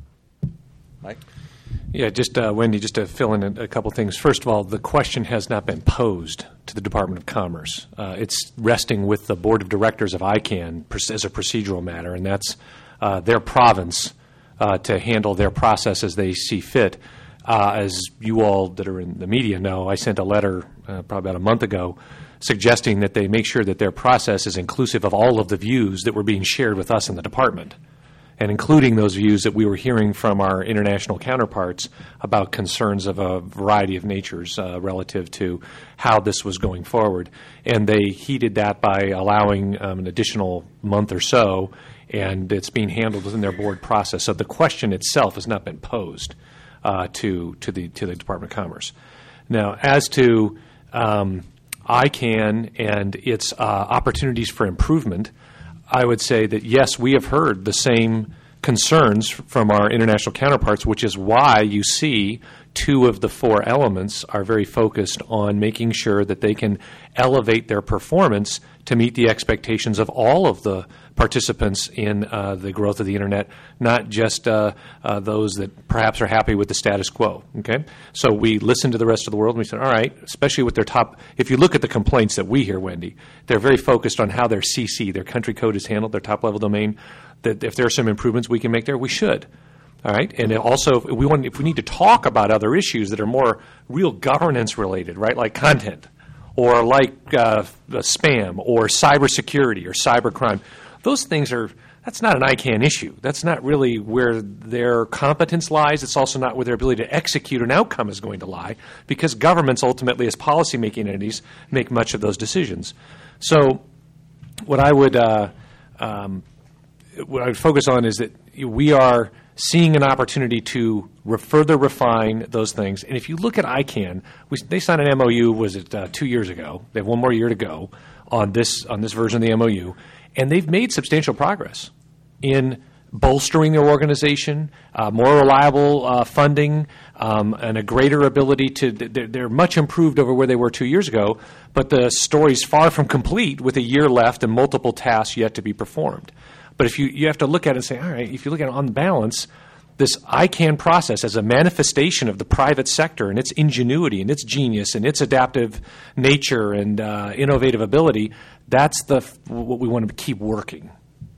Mike? Yeah, just uh, Wendy, just to fill in a, a couple things. First of all, the question has not been posed to the Department of Commerce. Uh, it's resting with the Board of Directors of I CANN as a procedural matter, and that's uh, their province uh, to handle their process as they see fit. Uh, as you all that are in the media know, I sent a letter uh, probably about a month ago suggesting that they make sure that their process is inclusive of all of the views that were being shared with us in the department, and including those views that we were hearing from our international counterparts about concerns of a variety of natures uh, relative to how this was going forward. And they heeded that by allowing um, an additional month or so, and it's being handled within their board process. So the question itself has not been posed uh, to to the to the Department of Commerce. Now, as to um, I CANN and its uh, opportunities for improvement, I would say that, yes, we have heard the same concerns from our international counterparts, which is why you see two of the four elements are very focused on making sure that they can elevate their performance to meet the expectations of all of the participants in uh, the growth of the Internet, not just uh, uh, those that perhaps are happy with the status quo. Okay, so we listened to the rest of the world and we said, all right, especially with their top, if you look at the complaints that we hear, Wendy, they're very focused on how their C C, their country code is handled, their top-level domain, that if there are some improvements we can make there, we should. All right, and also if we want, if we need to talk about other issues that are more real governance related, right, like content, or like uh, spam, or cybersecurity, or cybercrime, those things are. That's not an I CANN issue. That's not really where their competence lies. It's also not where their ability to execute an outcome is going to lie, because governments ultimately, as policymaking entities, make much of those decisions. So, what I would uh, um, what I would focus on is that we are seeing an opportunity to re- further refine those things. And if you look at I CANN, we, they signed an M O U, was it uh, two years ago? They have one more year to go on this on this version of the M O U, and they've made substantial progress in bolstering their organization, uh, more reliable uh, funding, um, and a greater ability to. They're, they're much improved over where they were two years ago, but the story's far from complete with a year left and multiple tasks yet to be performed. But if you, you have to look at it and say, all right, if you look at it on balance, this I CANN process as a manifestation of the private sector and its ingenuity and its genius and its adaptive nature and uh, innovative ability, that's the what we want to keep working.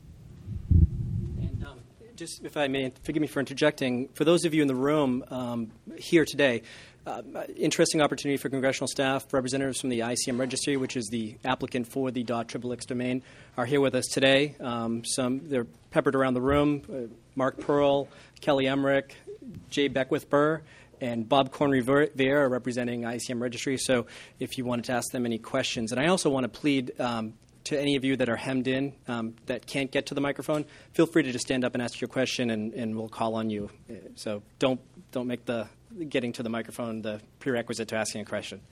And um, just, if I may, forgive me for interjecting, for those of you in the room um, here today, Uh, interesting opportunity for congressional staff. Representatives from the I C M Registry, which is the applicant for the .xxx domain, are here with us today. Um, some they're peppered around the room. Uh, Mark Pearl, Kelly Emmerich, Jay Beckwith Burr, and Bob Corn-Rivera representing I C M Registry. So if you wanted to ask them any questions. And I also want to plead um, to any of you that are hemmed in um, that can't get to the microphone, feel free to just stand up and ask your question, and, and we'll call on you. So don't don't make the getting to the microphone the prerequisite to asking a question.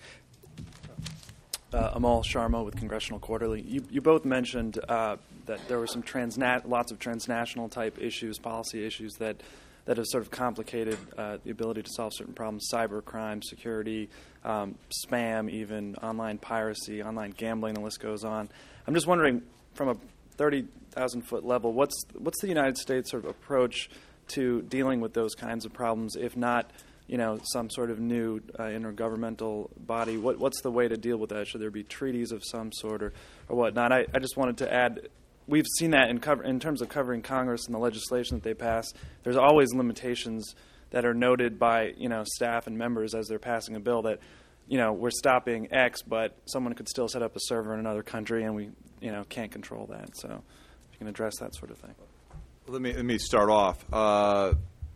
Uh, Amal Sharma with Congressional Quarterly. You, you both mentioned uh, that there were some transnat- lots of transnational type issues, policy issues that that have sort of complicated uh, the ability to solve certain problems: cybercrime, security, um, spam, even online piracy, online gambling. The list goes on. I'm just wondering, from a thirty thousand foot level, what's what's the United States sort of approach to dealing with those kinds of problems, if not, you know, some sort of new uh, intergovernmental body? What, what's the way to deal with that? Should there be treaties of some sort or, or whatnot? I, I just wanted to add, we've seen that in, cover, in terms of covering Congress and the legislation that they pass. There's always limitations that are noted by, you know, staff and members as they're passing a bill that, you know, we're stopping X, but someone could still set up a server in another country, and we, you know, can't control that. So if you can address that sort of thing. Let me let me start off. Uh,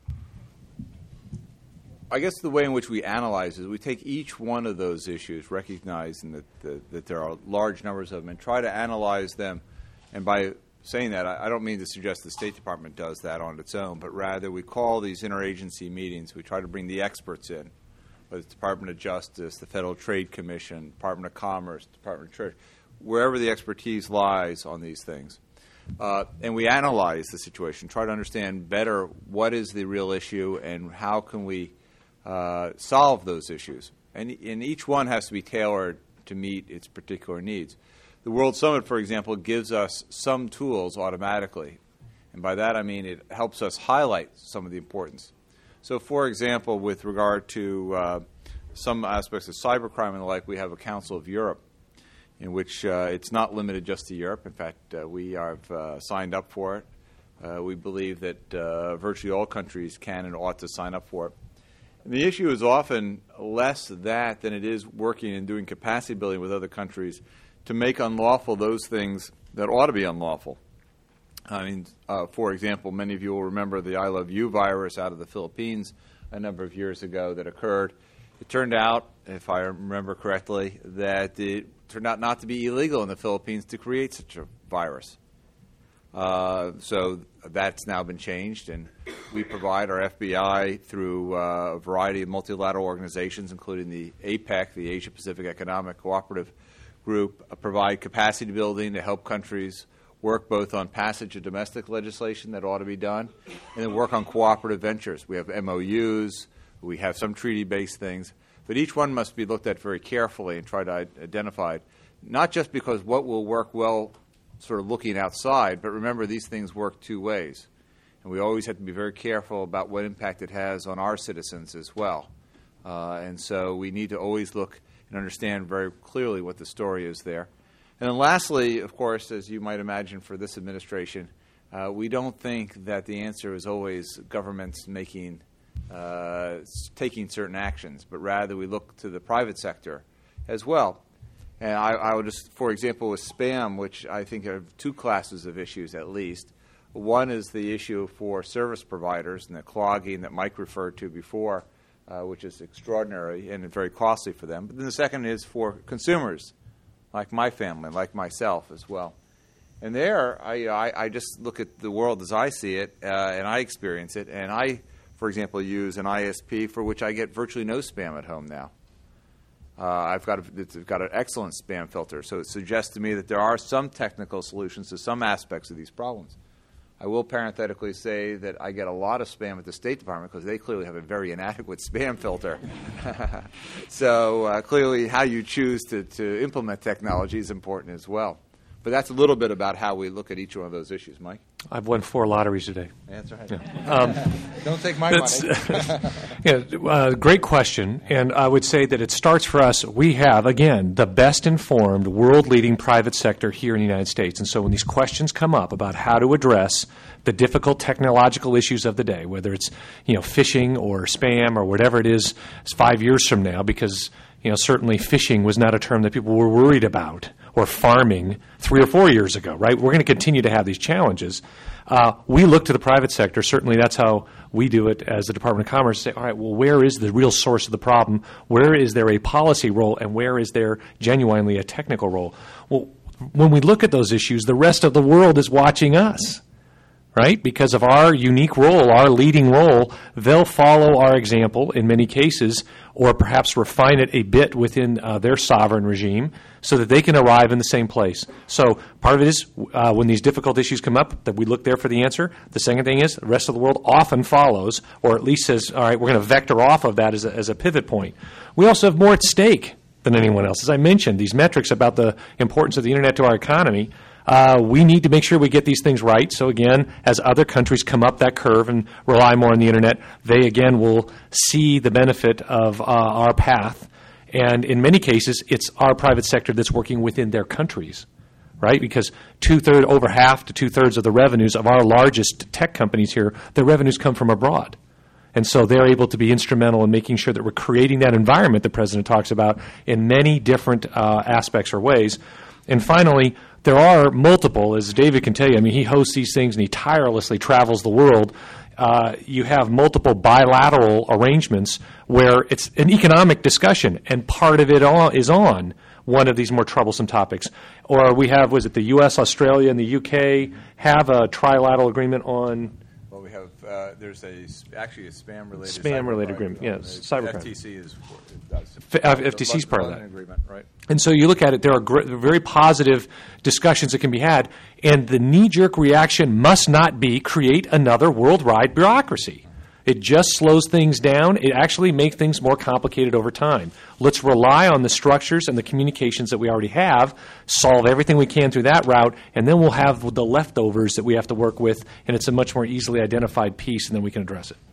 I guess the way in which we analyze is we take each one of those issues, recognizing that the, that there are large numbers of them, and try to analyze them. And by saying that, I, I don't mean to suggest the State Department does that on its own, but rather we call these interagency meetings. We try to bring the experts in, whether it's the Department of Justice, the Federal Trade Commission, Department of Commerce, Department of Treasury, wherever the expertise lies on these things. Uh, and we analyze the situation, try to understand better what is the real issue and how can we uh, solve those issues. And, and each one has to be tailored to meet its particular needs. The World Summit, for example, gives us some tools automatically. And by that I mean it helps us highlight some of the importance. So, for example, with regard to uh, some aspects of cybercrime and the like, we have a Council of Europe, in which uh, it's not limited just to Europe. In fact, uh, we have uh, signed up for it. Uh, we believe that uh, virtually all countries can and ought to sign up for it. And the issue is often less that than it is working and doing capacity building with other countries to make unlawful those things that ought to be unlawful. I mean, uh, for example, many of you will remember the I Love You virus out of the Philippines a number of years ago that occurred. It turned out, if I remember correctly, that it turned out not to be illegal in the Philippines to create such a virus. Uh, so that's now been changed, and we provide our F B I through uh, a variety of multilateral organizations, including the APEC, the Asia Pacific Economic Cooperative Group, uh, provide capacity building to help countries work both on passage of domestic legislation that ought to be done, and then work on cooperative ventures. We have M O Us, we have some treaty-based things, but each one must be looked at very carefully and try to identify, not just because what will work well sort of looking outside, but remember these things work two ways. And we always have to be very careful about what impact it has on our citizens as well. Uh, and so we need to always look and understand very clearly what the story is there. And then lastly, of course, as you might imagine for this administration, uh, we don't think that the answer is always governments making, uh, taking certain actions, but rather we look to the private sector as well. And I, I would just, for example, with spam, which I think are two classes of issues at least. One is the issue for service providers and the clogging that Mike referred to before, uh, which is extraordinary and very costly for them. But then the second is for consumers, like my family, like myself as well. And there, I, I, I just look at the world as I see it, uh, and I experience it. And I, for example, use an I S P for which I get virtually no spam at home now. Uh, I've got a, it's got an excellent spam filter, so it suggests to me that there are some technical solutions to some aspects of these problems. I will parenthetically say that I get a lot of spam at the State Department because they clearly have a very inadequate spam filter. So uh, clearly how you choose to, to implement technology is important as well. But that's a little bit about how we look at each one of those issues. Mike? I've won four lotteries today. That's right. Yeah. Um, Don't take my money. yeah, uh, great question. And I would say that it starts for us. We have, again, the best informed, world-leading private sector here in the United States. And so when these questions come up about how to address the difficult technological issues of the day, whether it's, you know, phishing or spam or whatever it is five years from now, because, you know, certainly phishing was not a term that people were worried about, or farming three or four years ago, right? We're going to continue to have these challenges. Uh, we look to the private sector. Certainly that's how we do it as the Department of Commerce. Say, all right, well, where is the real source of the problem? Where is there a policy role, and where is there genuinely a technical role? Well, when we look at those issues, the rest of the world is watching us, right? Because of our unique role, our leading role, they'll follow our example in many cases, or perhaps refine it a bit within uh, their sovereign regime so that they can arrive in the same place. So part of it is uh, when these difficult issues come up that we look there for the answer. The second thing is the rest of the world often follows, or at least says, all right, we're going to vector off of that as a, as a pivot point. We also have more at stake than anyone else. As I mentioned, these metrics about the importance of the Internet to our economy, Uh, we need to make sure we get these things right. So again, as other countries come up that curve and rely more on the Internet, they again will see the benefit of uh, our path. And in many cases, it's our private sector that's working within their countries, right? Because two-thirds, over half to two-thirds of the revenues of our largest tech companies here, their revenues come from abroad. And so they're able to be instrumental in making sure that we're creating that environment the President talks about in many different uh, aspects or ways. And finally, there are multiple, as David can tell you, I mean, he hosts these things and he tirelessly travels the world. Uh, you have multiple bilateral arrangements where it's an economic discussion, and part of it all is on one of these more troublesome topics. Or we have, was it the U S, Australia, and the U K have a trilateral agreement on... Well, we have, uh, there's a, actually a spam-related... Spam-related agreement, yes. Cybercrime. F T C is, it does. F- F T C is part of that. Agreement, right. And so you look at it, there are gr- very positive discussions that can be had, and the knee-jerk reaction must not be create another worldwide bureaucracy. It just slows things down. It actually makes things more complicated over time. Let's rely on the structures and the communications that we already have, solve everything we can through that route, and then we'll have the leftovers that we have to work with, and it's a much more easily identified piece, and then we can address it.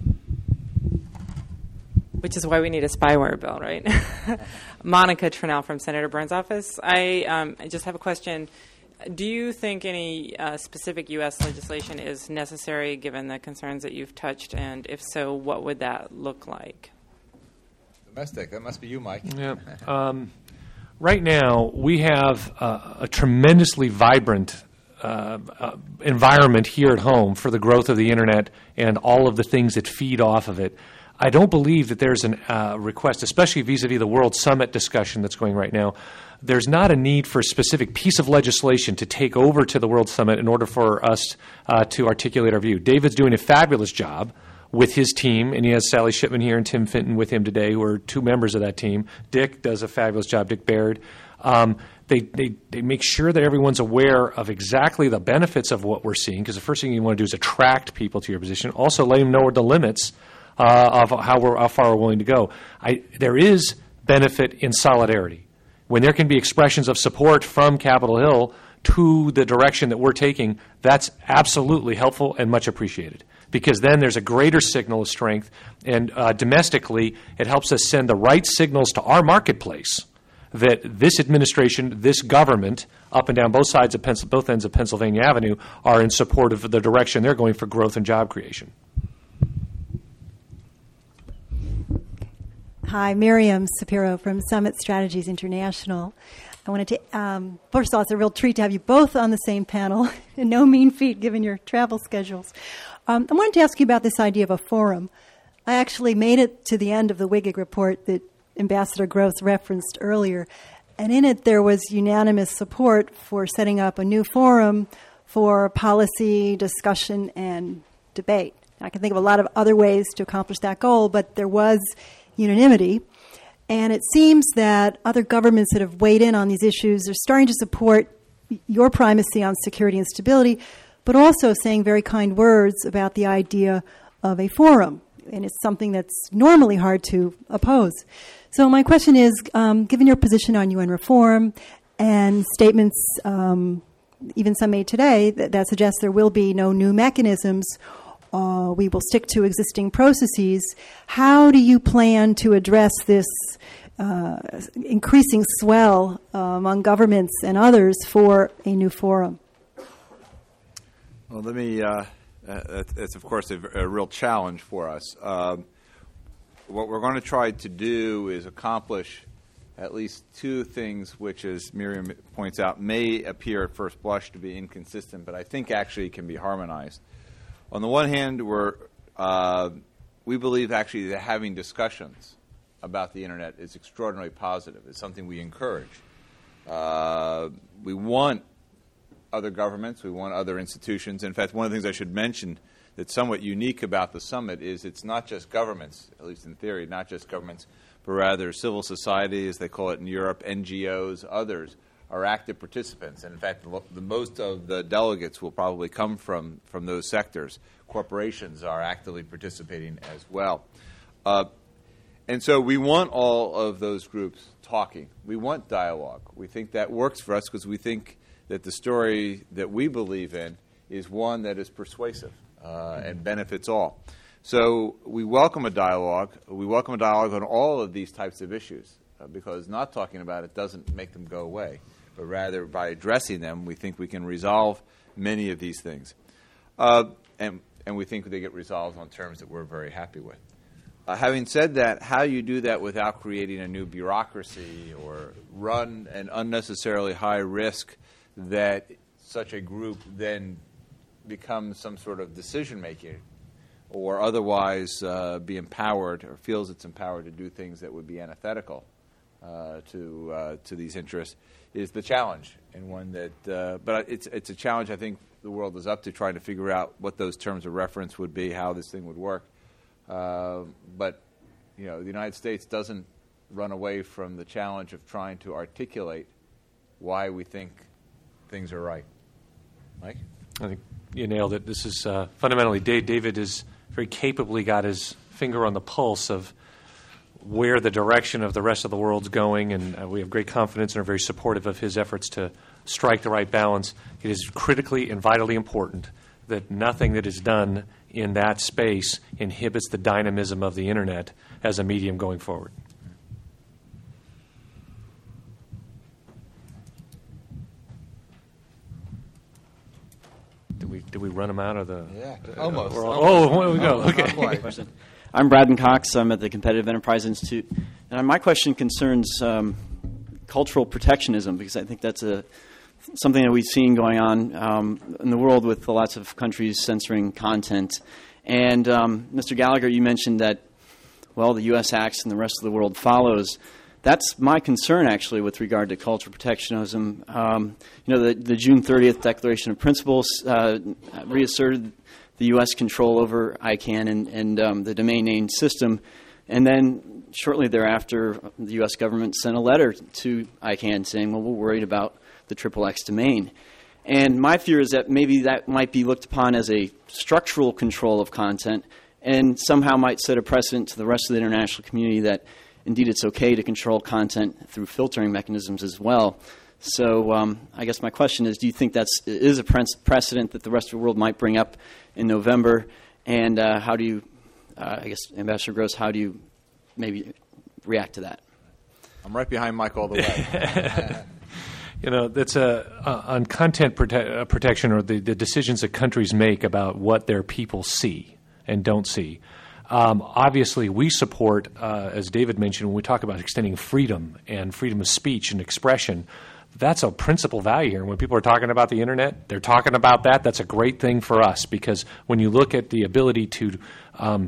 Which is why we need a spyware bill, right? Monica Trinnell from Senator Burns' office. I, um, I just have a question. Do you think any uh, specific U S legislation is necessary given the concerns that you've touched? And if so, what would that look like? Domestic. That must be you, Mike. Yeah. Um, right now, we have uh, a tremendously vibrant uh, uh, environment here at home for the growth of the Internet and all of the things that feed off of it. I don't believe that there's a uh, request, especially vis-a-vis the World Summit discussion that's going right now. There's not a need for a specific piece of legislation to take over to the World Summit in order for us uh, to articulate our view. David's doing a fabulous job with his team, and he has Sally Shipman here and Tim Fenton with him today, who are two members of that team. Dick does a fabulous job, Dick Baird. Um, they, they, they make sure that everyone's aware of exactly the benefits of what we're seeing, because the first thing you want to do is attract people to your position. Also let them know the limits uh, of how, we're, how far we're willing to go. I, there is benefit in solidarity. When there can be expressions of support from Capitol Hill to the direction that we're taking, that's absolutely helpful and much appreciated, because then there's a greater signal of strength, and uh, domestically it helps us send the right signals to our marketplace that this administration, this government, up and down both sides of Pens- both ends of Pennsylvania Avenue, are in support of the direction they're going for growth and job creation. Hi, Miriam Sapiro from Summit Strategies International. I wanted to, um, first of all, it's a real treat to have you both on the same panel, and no mean feat given your travel schedules. Um, I wanted to ask you about this idea of a forum. I actually made it to the end of the WIGIG report that Ambassador Gross referenced earlier, and in it there was unanimous support for setting up a new forum for policy, discussion, and debate. I can think of a lot of other ways to accomplish that goal, but there was unanimity. And it seems that other governments that have weighed in on these issues are starting to support your primacy on security and stability, but also saying very kind words about the idea of a forum. And it's something that's normally hard to oppose. So my question is, um, given your position on U N reform and statements, um, even some made today, that, that suggest there will be no new mechanisms, Uh, we will stick to existing processes. How do you plan to address this uh, increasing swell uh, among governments and others for a new forum? Well, let me, uh, that's, that's of course a, a real challenge for us. Um, what we're going to try to do is accomplish at least two things which, as Miriam points out, may appear at first blush to be inconsistent, but I think actually can be harmonized. On the one hand, we're, uh, we believe actually that having discussions about the Internet is extraordinarily positive. It's something we encourage. Uh, we want other governments. We want other institutions. In fact, one of the things I should mention that's somewhat unique about the summit is it's not just governments, at least in theory, not just governments, but rather civil society, as they call it in Europe, N G Os, others are active participants. And in fact, the, the most of the delegates will probably come from, from those sectors. Corporations are actively participating as well. Uh, and so we want all of those groups talking. We want dialogue. We think that works for us because we think that the story that we believe in is one that is persuasive uh, and benefits all. So we welcome a dialogue. We welcome a dialogue on all of these types of issues uh, because not talking about it doesn't make them go away. But rather by addressing them, we think we can resolve many of these things. Uh, and and we think they get resolved on terms that we're very happy with. Uh, having said that, how you do that without creating a new bureaucracy or run an unnecessarily high risk that such a group then becomes some sort of decision-making or otherwise uh, be empowered or feels it's empowered to do things that would be antithetical uh, to uh, to these interests is the challenge, and one that uh, but it's it's a challenge I think the world is up to, trying to figure out what those terms of reference would be, how this thing would work. Uh, but, you know, the United States doesn't run away from the challenge of trying to articulate why we think things are right. Mike? I think you nailed it. This is uh, fundamentally, Dave, David has very capably got his finger on the pulse of where the direction of the rest of the world's going, and uh, we have great confidence and are very supportive of his efforts to strike the right balance. It is critically and vitally important that nothing that is done in that space inhibits the dynamism of the Internet as a medium going forward. Did we did we run them out of the? Yeah, almost. Uh, almost. Oh, there we go. Almost, Okay. not quite. Question. I'm Braden Cox. I'm at the Competitive Enterprise Institute, and my question concerns um, cultural protectionism, because I think that's a something that we've seen going on um, in the world with lots of countries censoring content. And um, Mister Gallagher, you mentioned that, well, the U S acts and the rest of the world follows. That's my concern, actually, with regard to cultural protectionism. Um, you know, the, the June thirtieth Declaration of Principles uh, reasserted the U S control over I CANN and, and um, the domain name system. And then shortly thereafter, the U S government sent a letter to I CANN saying, well, we're worried about the triple X domain. And my fear is that maybe that might be looked upon as a structural control of content and somehow might set a precedent to the rest of the international community that indeed it's okay to control content through filtering mechanisms as well. So um, I guess my question is, do you think that is a precedent that the rest of the world might bring up in November? And uh, how do you, uh, I guess, Ambassador Gross, how do you maybe react to that? I'm right behind Mike all the way. You know, that's a, uh, on content prote- uh, protection or the, the decisions that countries make about what their people see and don't see. Um, obviously, we support, uh, as David mentioned, when we talk about extending freedom and freedom of speech and expression, that's a principal value here. When people are talking about the Internet, they're talking about that. That's a great thing for us, because when you look at the ability to um,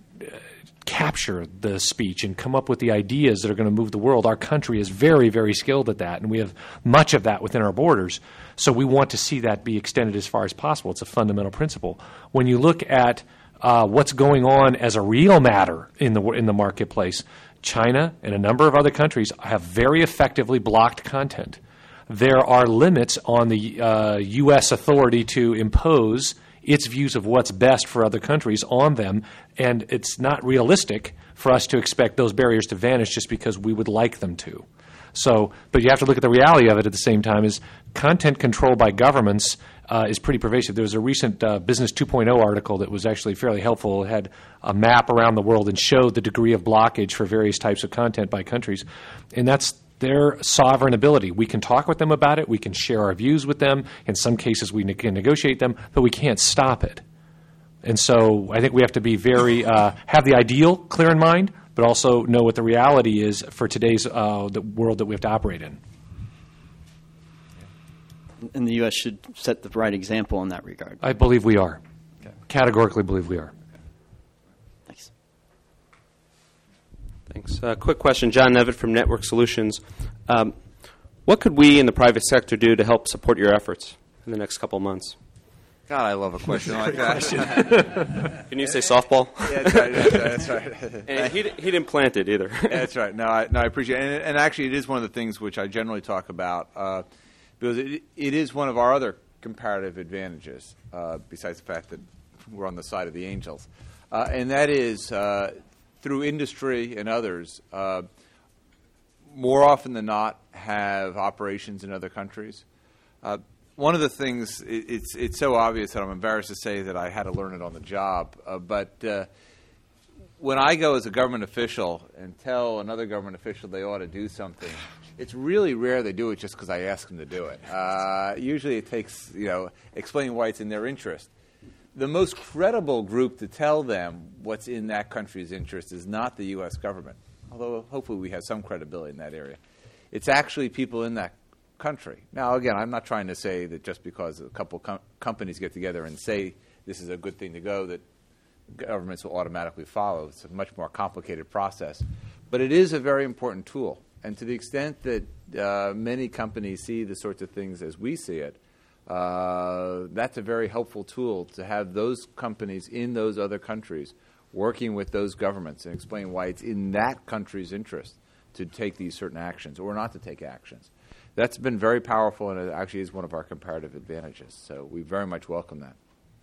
capture the speech and come up with the ideas that are going to move the world, our country is very, very skilled at that, and we have much of that within our borders. So we want to see that be extended as far as possible. It's a fundamental principle. When you look at uh, what's going on as a real matter in the in the marketplace, China and a number of other countries have very effectively blocked content. There are limits on the uh, U S authority to impose its views of what's best for other countries on them, and it's not realistic for us to expect those barriers to vanish just because we would like them to. So, but you have to look at the reality of it at the same time. Is content control by governments uh, is pretty pervasive. There was a recent uh, Business two point oh article that was actually fairly helpful. It had a map around the world and showed the degree of blockage for various types of content by countries, and that's their sovereign ability. We can talk with them about it. We can share our views with them. In some cases, we ne- can negotiate them, but we can't stop it. And so I think we have to be very uh, have the ideal clear in mind, but also know what the reality is for today's uh, the world that we have to operate in. And the U S should set the right example in that regard. I believe we are. Okay. Categorically believe we are. Thanks. Thanks. Uh, quick question, John Nevitt from Network Solutions. Um, what could we in the private sector do to help support your efforts in the next couple of months? God, I love a question like that. Can you say softball? Yeah, that's right. That's right. That's right. And he, he didn't plant it either. Yeah, that's right. No, I, no, I appreciate it. And, and actually, it is one of the things which I generally talk about uh, because it, it is one of our other comparative advantages, uh, besides the fact that we're on the side of the angels. Uh, and that is, uh, through industry and others, uh, more often than not have operations in other countries. Uh, One of the things, it, it's it's so obvious that I'm embarrassed to say that I had to learn it on the job, uh, but uh, when I go as a government official and tell another government official they ought to do something, it's really rare they do it just because I ask them to do it. Uh, usually it takes, you know, explaining why it's in their interest. the most credible group to tell them what's in that country's interest is not the U S government, although hopefully we have some credibility in that area. It's actually people in that country. Now, again, I'm not trying to say that just because a couple com- companies get together and say this is a good thing to go, that governments will automatically follow. It's a much more complicated process. But it is a very important tool. And to the extent that uh, many companies see the sorts of things as we see it, uh, that's a very helpful tool to have those companies in those other countries working with those governments and explain why it's in that country's interest to take these certain actions or not to take actions. That's been very powerful, and it actually is one of our comparative advantages. So we very much welcome that.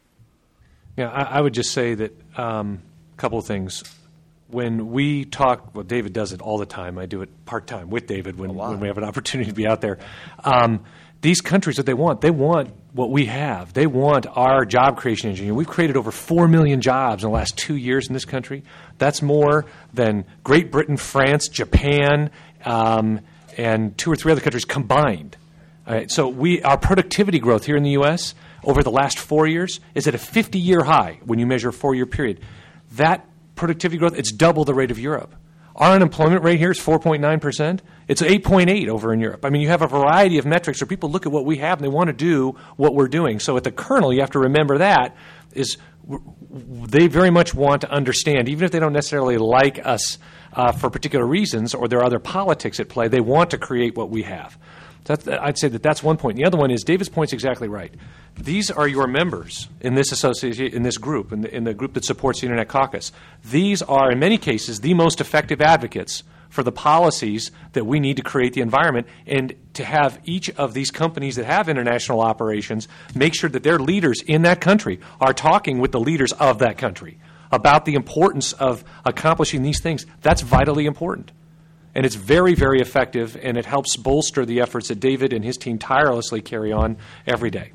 Yeah, I, I would just say that um, a couple of things. When we talk, well, David does it all the time. I do it part-time with David when, when we have an opportunity to be out there. Um, these countries, what they want, they want what we have. They want our job creation engine. We've created over four million jobs in the last two years in this country. That's more than Great Britain, France, Japan, um, and two or three other countries combined. All right, so we, our productivity growth here in the U S over the last four years is at a fifty-year high when you measure a four-year period. That productivity growth, it's double the rate of Europe. Our unemployment rate here is four point nine percent. It's eight point eight over in Europe. I mean, you have a variety of metrics where people look at what we have and they want to do what we're doing. So at the kernel, you have to remember that is they very much want to understand, even if they don't necessarily like us uh, for particular reasons or there are other politics at play, they want to create what we have. So that's, I'd say that that's one point. The other one is David's point's exactly right. These are your members in this association, in this group, in the, in the group that supports the Internet Caucus. These are, in many cases, the most effective advocates for the policies that we need to create the environment, and to have each of these companies that have international operations make sure that their leaders in that country are talking with the leaders of that country about the importance of accomplishing these things. That's vitally important. And it's very, very effective, and it helps bolster the efforts that David and his team tirelessly carry on every day.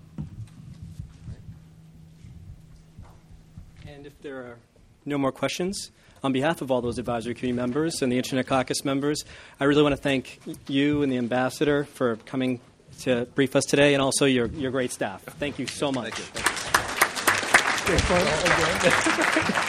And if there are no more questions, on behalf of all those advisory committee members and the Internet Caucus members, I really want to thank you and the ambassador for coming to brief us today, and also your, your great staff. Thank you so much. Thank you. Thank you.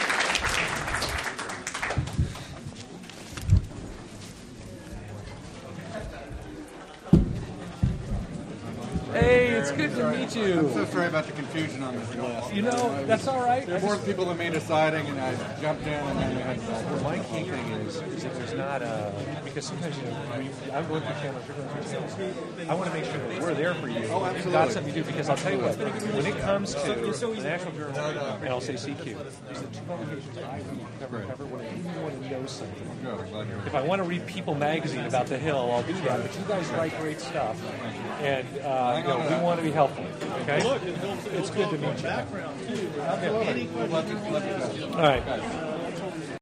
Hey, it's good to meet you. I'm so sorry about the confusion on this list. You know, that's all right. There were more people than made a siding, and I jumped in, and then we had Well, my key thing is, is if there's not a, because sometimes, you know, we, I'm going through channels, you're going through channels. I want to make sure that we're there for you. Oh, absolutely. You've got something to do, because I'll tell you what, when it comes to the National Journal and L C C Q, these are the two publications I cover, cover when I really want to know something. If I want to read People magazine about the Hill, I'll do that. But you guys write great stuff, and uh, you know, we want to be helpful. Okay, it's good to meet you. All right.